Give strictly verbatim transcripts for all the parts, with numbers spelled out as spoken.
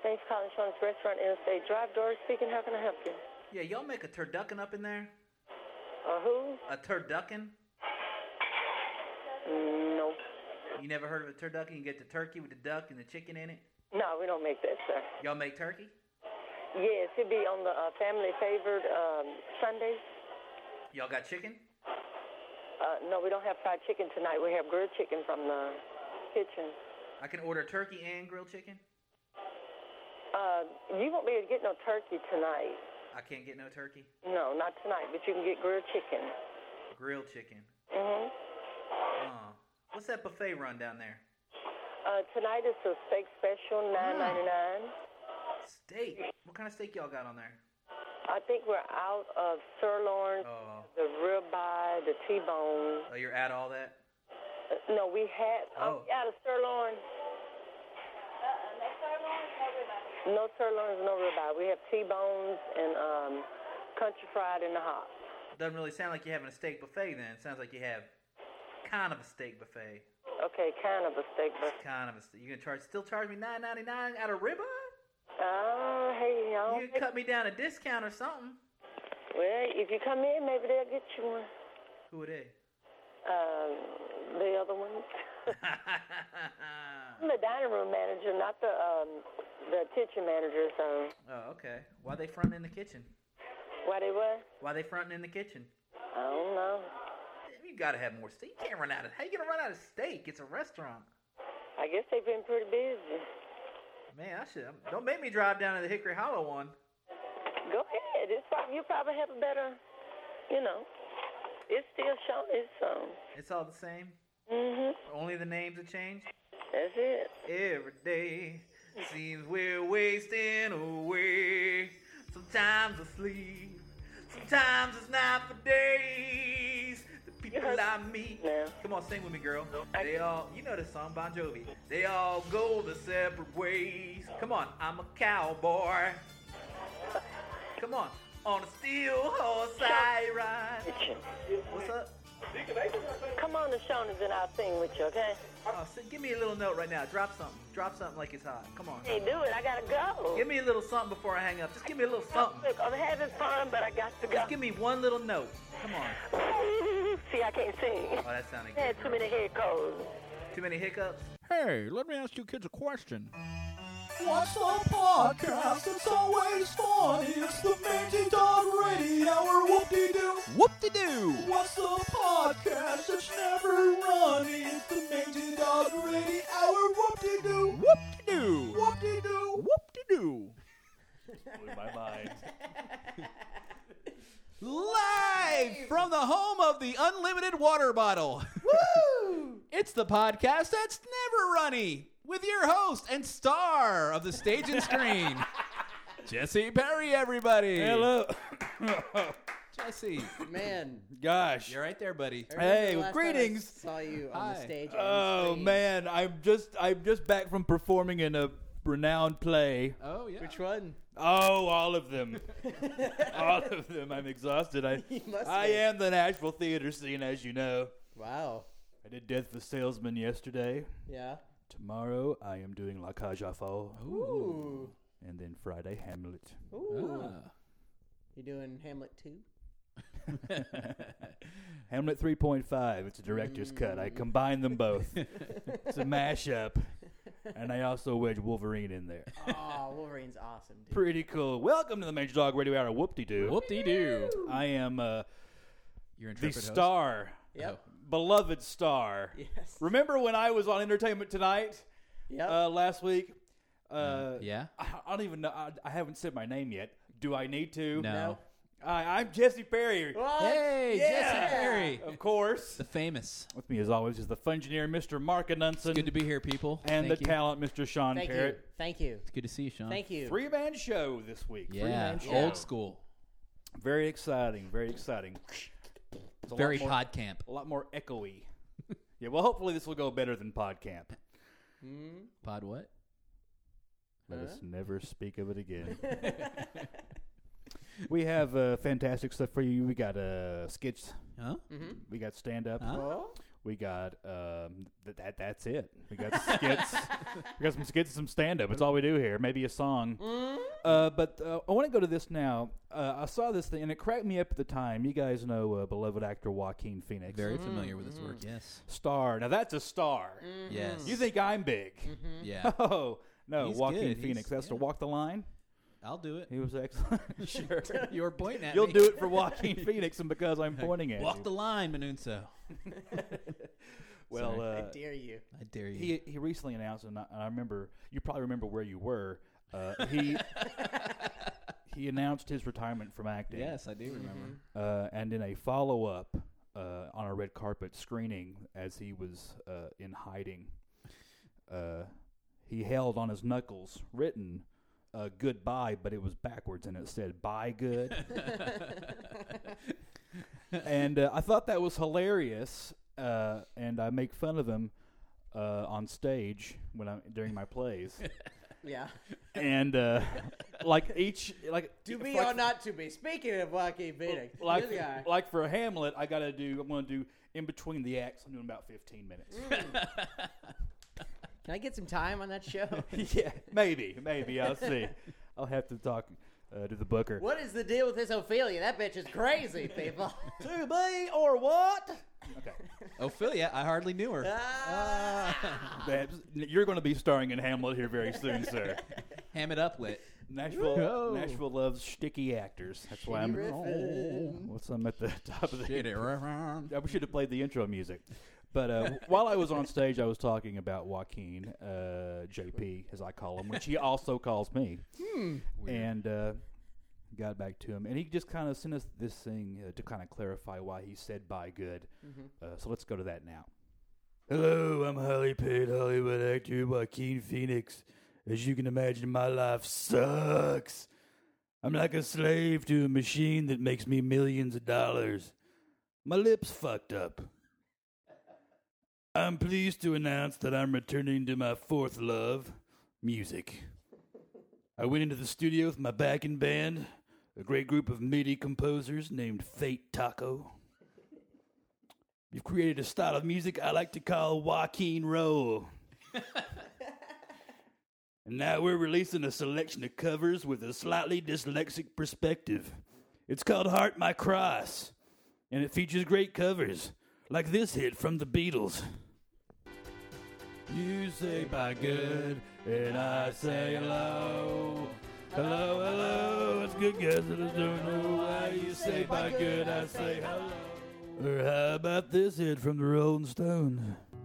Thanks for calling Sean's Restaurant, Interstate Drive. Doris speaking. How can I help you? Yeah, y'all make a turducken up in there? Uh, who? A turducken? Nope. You never heard of a turducken? You get the turkey with the duck and the chicken in it? No, we don't make that, sir. Y'all make turkey? Yes, it'd be on the uh, family favored um, Sundays. Y'all got chicken? Uh, no, we don't have fried chicken tonight. We have grilled chicken from the kitchen. I can order turkey and grilled chicken? Uh, you won't be able to get no turkey tonight. I can't get no turkey? No, not tonight, but you can get grilled chicken. Grilled chicken. Mm-hmm. Uh, what's that buffet run down there? Uh, tonight is a steak special, nine ninety-nine. Steak? What kind of steak y'all got on there? I think we're out of sirloin, Oh, the ribeye, the T-bone. oh you're out of all that? Uh, no, we had Oh. um, out of sirloin. No sirloins, no ribeye. We have T-bones and um, country fried in the hot. Doesn't really sound like you're having a steak buffet then. It sounds like you have kind of a steak buffet. Okay, kind of a steak buffet. Kind of a steak. You gonna charge, still charge me nine ninety-nine out of ribeye? Oh, hey, y'all. You can cut me down a discount or something. Well, if you come in, maybe they'll get you one. Who are they? Um, the other ones. I'm the dining room manager, not the um, the kitchen manager. So. Oh, okay. Why they fronting in the kitchen? Why they what? Why they fronting in the kitchen? I don't know. You gotta have more steak. You can't run out of. How you gonna run out of steak? It's a restaurant. I guess they've been pretty busy. Man, I should. Don't make me drive down to the Hickory Hollow one. Go ahead. It's probably, you probably have a better, you know. It's still showing its um. It's all the same. Mhm. Only the names have changed. That's it. Every day seems we're wasting away. Sometimes asleep, sometimes it's not for days. The people I meet. now. Come on, sing with me, girl. They all, you know this song, Bon Jovi. They all go their separate ways. Come on, I'm a cowboy. Come on, on a steel horse I ride. What's up? Come on to Shoney's and I'll sing with you, okay? Oh, so give me a little note right now. Drop something. Drop something like it's hot. Come on. Hey, do it. I gotta go. Give me a little something before I hang up. Just give me a little something. Look, I'm having fun, but I got to go. Just give me one little note. Come on. See, I can't sing. Oh, that sounded I good. had too many head colds. Too many hiccups? Hey, let me ask you kids a question. What's the podcast that's always funny? It's the Mangy Dog Radio Hour. Whoop-de-doo. Whoop-de-doo! What's the podcast that's never running? It's the Mangy Dog Radio Hour. Whoop-de-doo. Whoop-de-doo! Whoop-de-doo. Whoop-de-doo! Blew my mind. Live from the home of the unlimited water bottle. Woo! It's the podcast that's never runny. With your host and star of the stage and screen, Jesse Perry, everybody. Hello. Jesse. Man, Gosh. You're right there, buddy. I remember Hey, the last greetings. time I saw you on Hi. the stage. and Oh screen. man, I'm just I'm just back from performing in a renowned play. Oh, yeah. Which one? Oh, all of them. all of them. I'm exhausted. I You must I be. am the Nashville theater scene, as you know. Wow. I did Death of the Salesman yesterday. Yeah. Tomorrow I am doing La Cage aux Folles. Ooh. And then Friday Hamlet. Ooh. Ah. You doing Hamlet two? Hamlet three point five. It's a director's cut. I combine them both. It's a mashup. And I also wedge Wolverine in there. Oh, Wolverine's awesome, dude. Pretty cool. Welcome to the Mangy Dog Radio Hour. Whoop-de-doo. Whoop-de-doo. I am uh, Your the intrepid host. star, Yep. beloved star. Yes. Remember when I was on Entertainment Tonight Yep. uh, last week? Uh, Yeah? I, I don't even know. I, I haven't said my name yet. Do I need to? No. No. I, I'm Jesse Perry. What? Hey, Yeah. Jesse Perry. Of course. The famous. With me, as always, is the Fungineer, Mister Mark Anunson. Good to be here, people. And Thank the you. talent, Mister Sean Thank you. Parrott. Thank you. It's good to see you, Sean. Thank you. Three-man show this week. Yeah, Three-man show. old school. Very exciting. Very exciting. It's a lot Very more- pod camp. A lot more echoey. Yeah, well, hopefully this will go better than PodCamp. Hmm? Pod what? Let Huh? us never speak of it again. We have uh, fantastic stuff for you. We got uh, skits. Huh? Mm-hmm. We got stand-up. Huh? Oh? We got um, th- that. That's it. We got skits. We got some skits and some stand up. It's all we do here. Maybe a song. Mm-hmm. Uh, but uh, I want to go to this now. Uh, I saw this thing and it cracked me up at the time. You guys know uh, beloved actor Joaquin Phoenix. Very familiar with his work, yes. Star. Now that's a star. Mm-hmm. Yes. You think I'm big? Yeah. Oh no, He's Joaquin good. Phoenix. He's- That's to yeah. walk the line. I'll do it. He was excellent. Sure. You were pointing at You'll me. do it for Joaquin Phoenix, and because I'm pointing at Walk you. the line, Manunso. Well, Sorry. uh, I dare you. I dare you. he he recently announced, and I, and I remember you probably remember where you were. Uh, he he announced his retirement from acting. yes, I do remember. Uh, and in a follow up uh, on a red carpet screening, as he was uh, in hiding, uh, he held on his knuckles written uh, "goodbye," but it was backwards, and it said "bye good." And uh, I thought that was hilarious, uh, and I make fun of him uh, on stage when I during my plays. Yeah. And uh, like each like To be like, or not to be. Speaking of Joaquin Phoenix, like this guy. like for Hamlet, I gotta do. I'm gonna do in between the acts. I'm doing about fifteen minutes. Can I get some time on that show? Yeah, maybe, maybe I'll see. I'll have to talk uh, to the booker. What is the deal with this Ophelia? That bitch is crazy, people. To be or what? Okay, Ophelia, I hardly knew her. Ah. Babs, you're going to be starring in Hamlet here very soon, sir. Ham it up, lit. Nashville, Oh. Nashville loves sticky actors. That's why I'm. Riffin'. What's I'm at the top of the. Shit it around. Yeah, we should have played the intro music. But uh, while I was on stage, I was talking about Joaquin, uh, J P, as I call him, which he also calls me. And uh, got back to him. And he just kind of sent us this thing uh, to kind of clarify why he said bye good. Uh, so let's go to that now. Hello, I'm highly paid Hollywood actor Joaquin Phoenix. As you can imagine, my life sucks. I'm like a slave to a machine that makes me millions of dollars. My lips fucked up. I'm pleased to announce that I'm returning to my fourth love, music. I went into the studio with my backing band, a great group of MIDI composers named Fate Taco. We've created a style of music I like to call Joaquin Roll. And now we're releasing a selection of covers with a slightly dyslexic perspective. It's called Heart My Cross, and it features great covers, like this hit from the Beatles. You say bye good, and I say hello. Hello, hello, it's good guys that I don't know why you say bye good, I say hello. Or how about this hit from the Rolling Stones?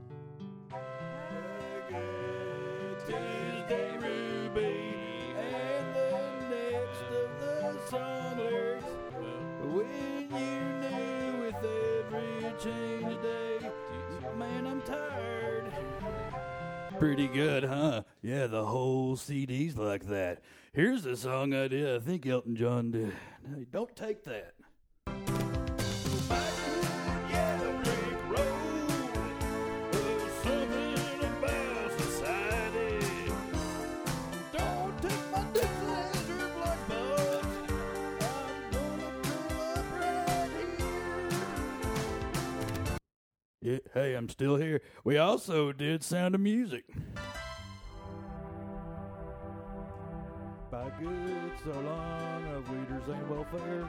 Tuesday, Ruby, and the next of the song lyrics. When you knew with every change day, man, I'm tired. Pretty good, huh? Yeah, the whole C D's like that. Here's the song idea I think Elton John did. Now, don't take that. Yeah, hey, I'm still here. We also did Sound of Music. By good, so long, of leaders ain't welfare.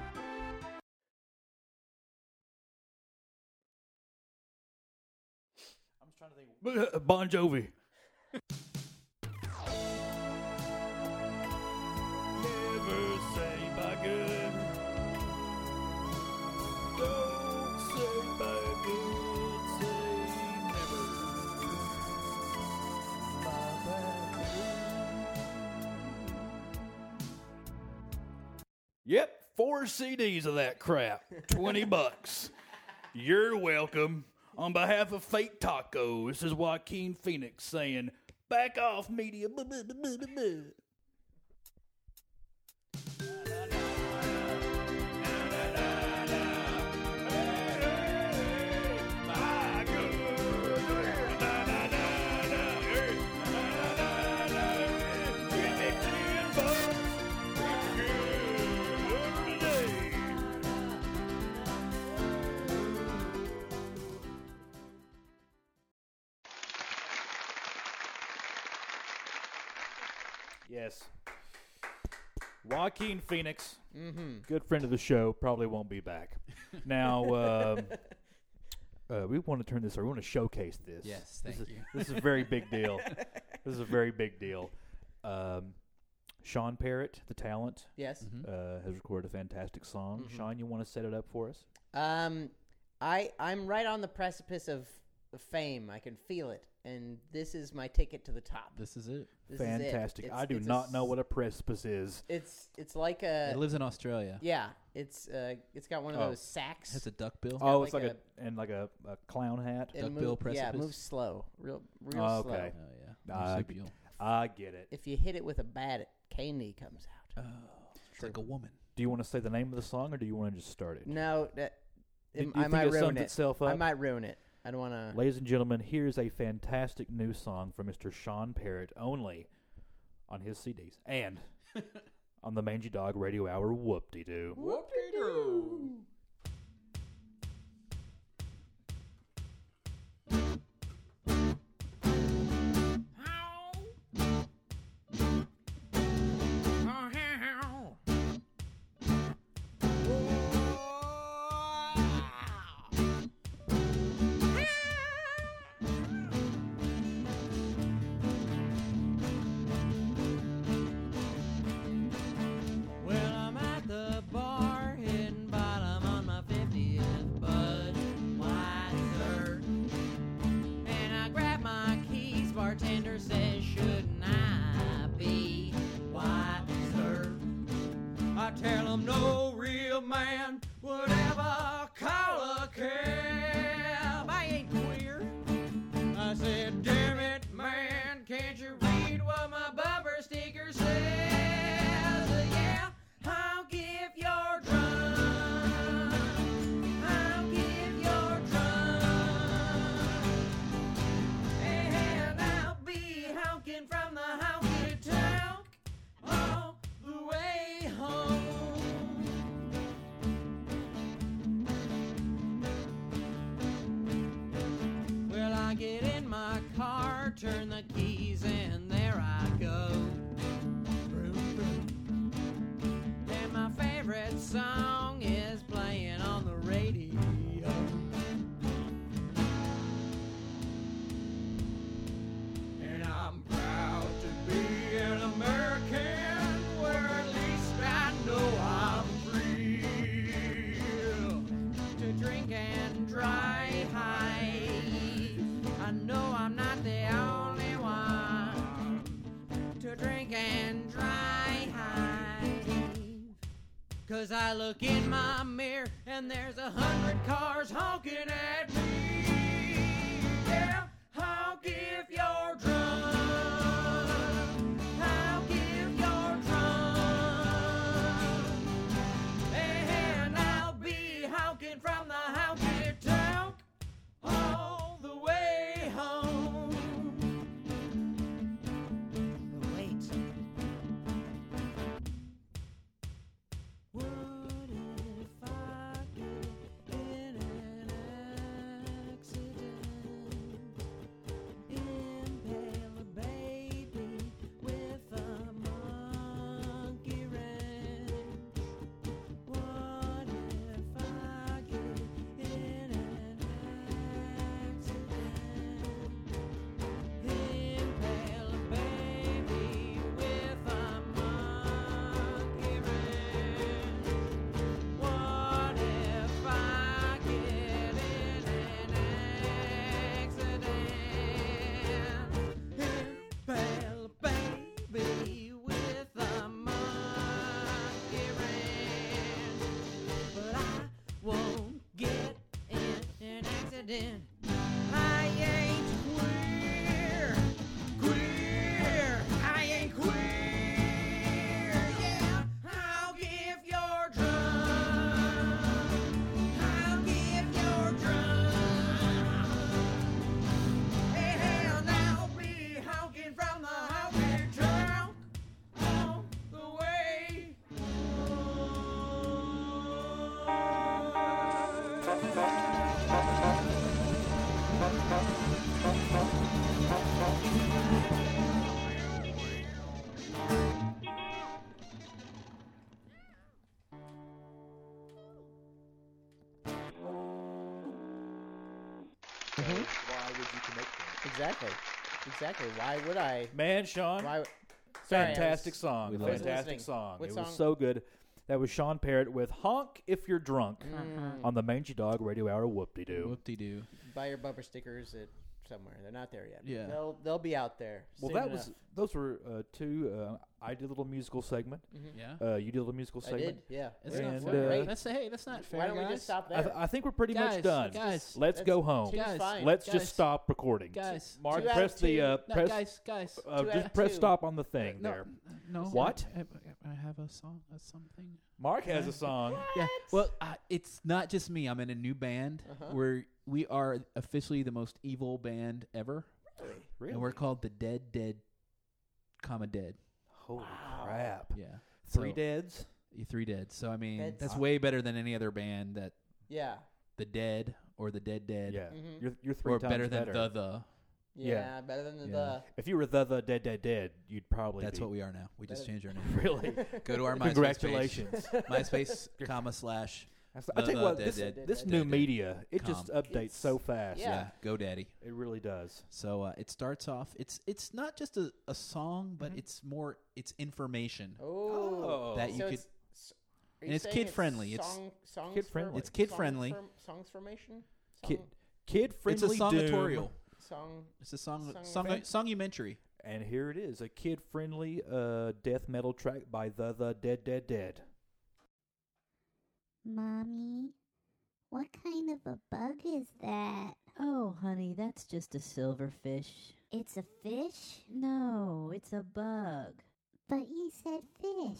I'm just trying to think. Bon Jovi. Never say by good. Don't say by good. Say never. My bad. Yep, four C Ds of that crap. twenty bucks. You're welcome. On behalf of Fate Taco, this is Joaquin Phoenix saying, back off, media. Buh, buh, buh, buh, buh, buh. Yes. Joaquin Phoenix, Mm-hmm. good friend of the show, probably won't be back. Now, um, uh, we want to turn this, or we want to showcase this. Yes, thank this is, you. This is a very big deal. This is a very big deal. Um, Sean Parrott, the talent, Yes. Mhm. uh, has recorded a fantastic song. Mhm. Sean, you want to set it up for us? Um, I I'm right on the precipice of of fame. I can feel it, and this is my ticket to the top. This is it. This Fantastic. Is it. I do It's- it's not a know s- what a precipice is. It's it's like a It lives in Australia. yeah. It's uh it's got one of Oh. those sacks. Has a duck bill. Oh, like it's like a- a, and like a, a clown hat. It duckbill move- Yeah, it precipice? moves slow, real real Oh, slow. okay. Oh yeah. Uh, Marsupial. I get it. If you hit it with a bat, Caney comes out. Oh, it's like a woman. Do you want to say the name of the song, or do you want to just start it? No, that, Do- it- do you I think might it ruin sums it. itself I up? might ruin it. I don't want to. Ladies and gentlemen, here's a fantastic new song from Mister Sean Parrott, only on his C Ds and on the Mangy Dog Radio Hour. Whoop-de-doo. Whoop-de-doo. Well, I'm at the bar hitting bottom on my fiftieth Bud Weiser, and I grab my keys. Bartender says, shouldn't I be wiser? I tell him no real man would ever call a cab. I ain't queer. I said, damn it, man, can't you read what my bumper sticker says? Yeah, I'll give your drum. I'll give your drum. And I'll be honking from the honky tonk all the way home. Well, I get in my car, turn the keys, and there I go. Vroom, vroom. And my favorite song is playing on the radio. And I'm proud to be an American, where at least I know I'm free to drink and drive. I know I'm not the only one to drink and drive. 'Cause I look in my mirror and there's a hundred cars honking at me. Yeah, I'll give your drum. I'll give your drum. And I'll be honking from the honky tonk all the way home. But wait. What if I get in an accident? Impale a baby with a monkey wrench. What if I get in an accident? Impale a baby with a monkey wrench. What if I get in an accident? Impale a baby with a monkey wrench. But I won't get in an accident. I ain't queer, queer. I ain't queer. Yeah, I'll give your drum. I'll give your drum. And I'll be honking from the honky tonk all the way home. Exactly. Exactly. Why would I? Man, Sean, Why? Sorry, I was- fantastic song. We love it. Fantastic Listening. song. What it song? was so good. That was Sean Parrott with "Honk If You're Drunk" Mm. on the Mangy Dog Radio Hour. Whoop-de-doo. Whoop-de-doo. Buy your bumper stickers at somewhere. They're not there yet. Yeah. They'll they'll be out there. Well, soon that enough. was those were uh, two. Uh, I did a little musical segment. Yeah. Uh, you did a little musical I segment. did. Yeah. It's And, not uh, fair. Great. That's hey, that's not fair. Why don't we guys. just stop I, there? th- I think we're pretty Guys, much done. guys, Let's That's go home. two's Guys, fine. Let's Guys. just stop recording. Guys. Mark, Two out press of the two. uh, No, press. guys, guys. Uh, Two out just of press two. stop on the thing No, there. no. What? I, I have a song, a something. Mark has a song. Yeah. Well, uh, it's not just me. I'm in a new band Uh-huh. where we are officially the most evil band ever, Really? and we're called the Dead Dead, comma Dead. Holy crap! Yeah. Three So- deads. You Three Dead. So I mean, That's- that's way better than any other band that Yeah. the Dead or the Dead Dead. Yeah, Mhm. you're you're three Or times better than the the. Yeah. Yeah. Better than the. Yeah. the If you were the the dead dead dead, you'd probably. That's be. what we are now. We just Better- changed our name. Really. Go to our MySpace Congratulations. page. MySpace, comma slash. That's- I The- tell you the what, dead this, dead this dead new dead media, it just com. updates It's- so fast. Yeah. Yeah. Go Daddy. It really does. So uh, it starts off. It's it's not just a, a song, but it's more. It's information. Oh. That you so could- It's, s- are and you it's saying kid-friendly. It's Song, songs kid-friendly. For, It's kid-friendly. Song for, songs formation. Song, Kid, kid friendly. It's a songatorial. Song. It's a song Song- song songumentary. And here it is, a kid friendly uh, death metal track by the the Dead Dead Dead. Mommy, what kind of a bug is that? Oh, honey, that's just a silverfish. It's a fish? No, it's a bug. But you said fish.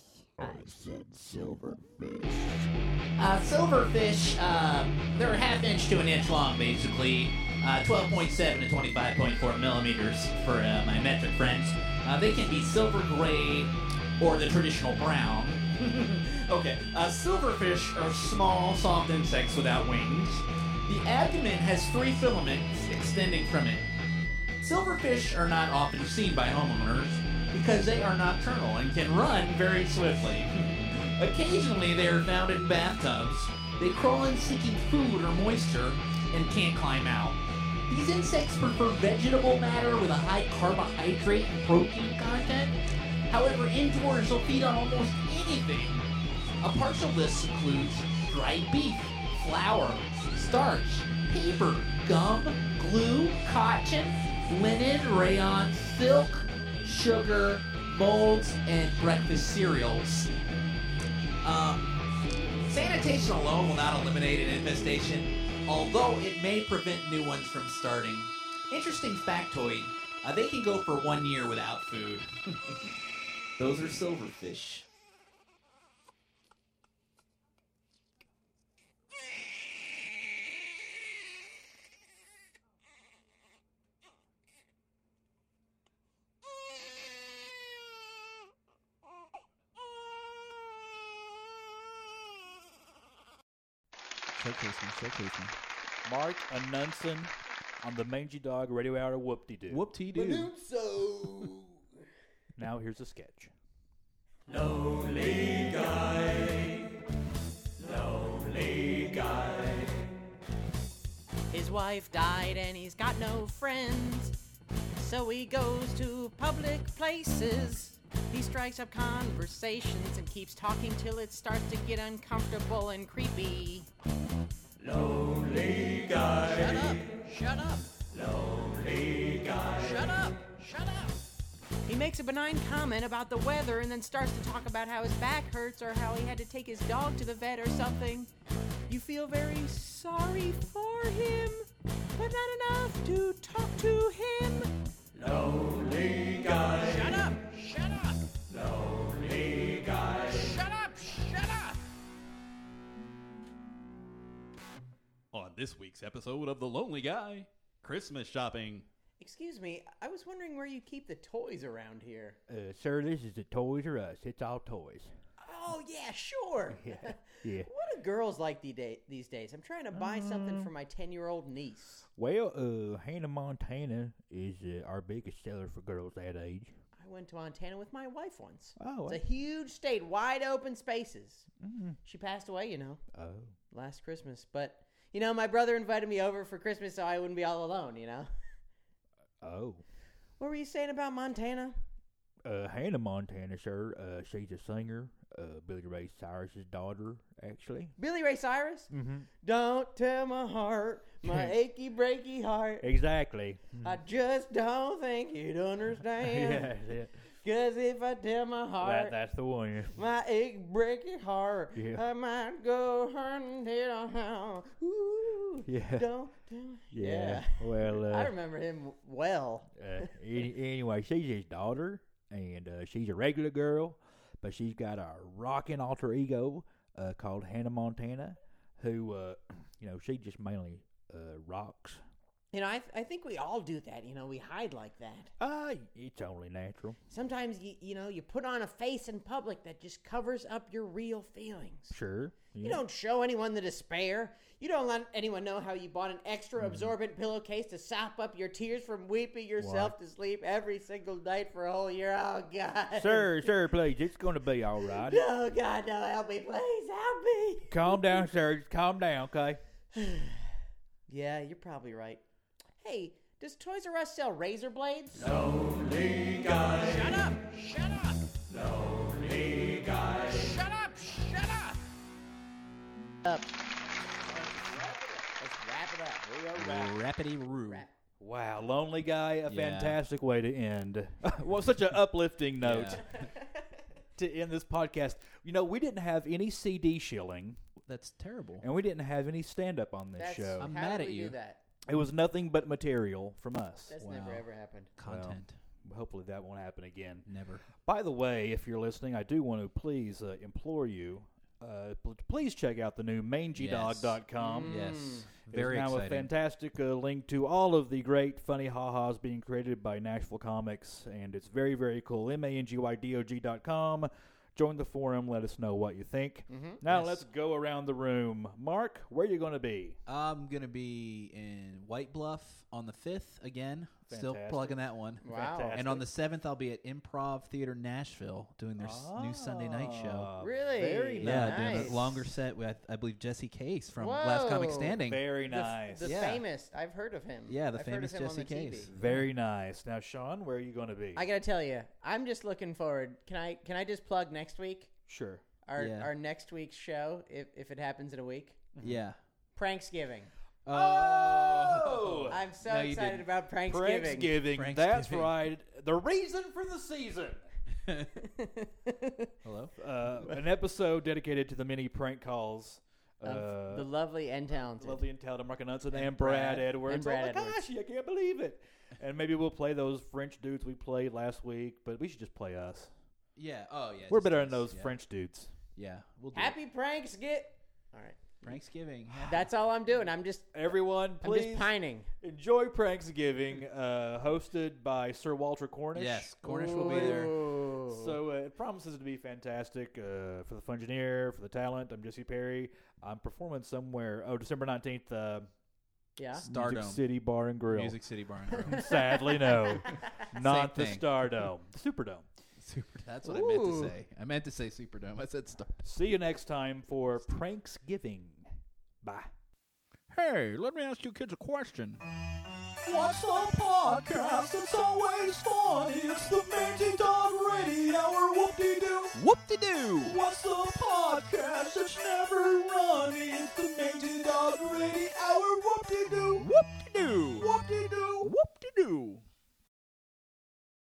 Uh, silverfish, uh, they're a half inch to an inch long, basically. Uh, twelve point seven to twenty-five point four millimeters for uh, my metric friends. Uh, they can be silver gray or the traditional brown. Okay, uh, silverfish are small, soft insects without wings. The abdomen has three filaments extending from it. Silverfish are not often seen by homeowners because they are nocturnal and can run very swiftly. Occasionally, they are found in bathtubs. They crawl in seeking food or moisture and can't climb out. These insects prefer vegetable matter with a high carbohydrate and protein content. However, indoors they'll feed on almost anything. A partial list includes dried beef, flour, starch, paper, gum, glue, cotton, linen, rayon, silk, sugar, molds, and breakfast cereals. Um, sanitation alone will not eliminate an infestation, although it may prevent new ones from starting. Interesting factoid, uh, they can go for one year without food. Those are silverfish. Showcase me, showcase me. Mark Anunson on the Mangy Dog Radio Hour. Whoop-de-doo. Whoop-de-doo. So. Now here's a sketch. Lonely guy, lonely guy. His wife died and he's got no friends. So he goes to public places. He strikes up conversations and keeps talking till it starts to get uncomfortable and creepy. Lonely guy, Shut up! Shut up! lonely guy. Shut up! Shut up! He makes a benign comment about the weather and then starts to talk about how his back hurts or how he had to take his dog to the vet or something. You feel very sorry for him, but not enough to talk to him. Lonely guy, Shut up! Shut up! lonely guy. Shut up! Shut up! On this week's episode of The Lonely Guy, Christmas shopping. Excuse me, I was wondering where you keep the toys around here. Uh, sir, this is the Toys R Us. It's all toys. Oh, yeah, sure. Yeah, yeah. What do girls like the day- these days? I'm trying to buy something for my ten-year-old niece. Well, uh, Hannah Montana is uh, our biggest seller for girls that age. I went to Montana with my wife once. Oh, It's a huge state, wide open spaces. mm-hmm. She passed away, you know, Oh. last Christmas. But, you know, my brother invited me over for Christmas so I wouldn't be all alone, you know? Oh. What were you saying about Montana? Uh, Hannah Montana, sir. Uh, she's a singer. Uh, Billy Ray Cyrus's daughter, actually. Billy Ray Cyrus? Mm-hmm. Don't tell my heart, my achy breaky heart. Exactly. I just don't think you'd understand. Yeah, that's it. Cause if I tell my heart, That, that's the one. my achy breaky heart, Yeah. I might go hunting it on. Ooh, Yeah. don't tell. Yeah. Well, uh, I remember him well. uh, any, anyway, she's his daughter, and uh, she's a regular girl, but she's got a rocking alter ego uh, called Hannah Montana, who, uh, you know, she just mainly uh, rocks. You know, I th- I think we all do that. You know, we hide like that. Uh, it's only natural. Sometimes you you know you put on a face in public that just covers up your real feelings. Sure. You yeah. don't show anyone the despair. You don't let anyone know how you bought an extra Mm-hmm. absorbent pillowcase to sop up your tears from weeping yourself to sleep every single night for a whole year. Oh, God. Sir, sir, please, it's going to be all right. Oh, God, no, help me, please, help me. Calm down, sir. Just calm down, okay? Yeah, you're probably right. Hey, does Toys R Us sell razor blades? Lonely guy. Shut up! Shut up! Lonely guy. Shut up! Shut up! Up. Let's wrap it up. Wrap. Rapidy roo. Wrap. Wow, Lonely Guy, a Yeah. fantastic way to end. Well, such an uplifting note Yeah. to end this podcast. You know, we didn't have any C D shilling, That's terrible. and we didn't have any stand-up on this That's, show. I'm how mad did at we you. do that? It was nothing but material from us. That's Wow. never ever happened. Content. Hopefully that won't happen again. Never. By the way, if you're listening, I do want to please uh, implore you, uh, pl- please check out the new mangy dog dot com. Yes. It's Very now exciting. a fantastic uh, link to all of the great funny ha-has being created by Nashville Comics, and it's very, very cool. M A N G Y D O G dot com. Join the forum. Let us know what you think. Mm-hmm. Now Yes. let's go around the room. Mark, where are you going to be? I'm going to be in White Bluff on the fifth again. Still Fantastic. plugging that one. Wow. Fantastic. And on the seventh, I'll be at Improv Theater Nashville doing their s- new Sunday night show. Ah, Really? Very Yeah, nice. doing a longer set with, I believe, Jesse Case from Last Comic Whoa. Standing. Very The, nice. the Yeah. famous. I've heard of him. Yeah, the I've famous heard of him Jesse on the T V. Case. Very nice. Now, Sean, where are you going to be? I gotta tell you, I'm just looking forward. Can I can I just plug next week? Sure. Our Yeah. our next week's show, if if it happens in a week, Yeah. Pranksgiving. Oh! I'm so No, you excited didn't. about Pranksgiving. Pranksgiving. That's Pranksgiving. right. The reason for the season. Hello? Uh, an episode dedicated to the many prank calls. Of Uh, the lovely and talented. lovely and talented Mark Anunson and, Brad. Brad Edwards. And Brad oh my Edwards. gosh, I can't believe it. And maybe we'll play those French dudes we played last week, but we should just play us. Yeah. Oh, yeah. We're just better us, than those yeah. French dudes. Yeah. We'll do Happy pranks, get. All right, it. Pranksgiving. Yeah. that's all I'm doing. I'm just Everyone, I'm please just pining. enjoy Pranksgiving, uh, hosted by Sir Walter Cornish. Yes. Cornish will be there. Ooh. So uh, it promises to be fantastic uh, for the Fungineer, for the talent. I'm Jesse Perry. I'm performing somewhere. Oh, December nineteenth, uh, yeah. Stardome. Music City Bar and Grill. Music City Bar and Grill. Sadly, no. Not the thing. Stardome. Superdome. Super. That's what I meant to Ooh. say. I meant to say Superdome. I said Star. See you next time for Pranksgiving. Bye. Hey, let me ask you kids a question. What's the podcast? It's always funny. It's the Mangy Dog Radio Hour. Whoop-de-doo. Whoop-de-doo. What's the podcast?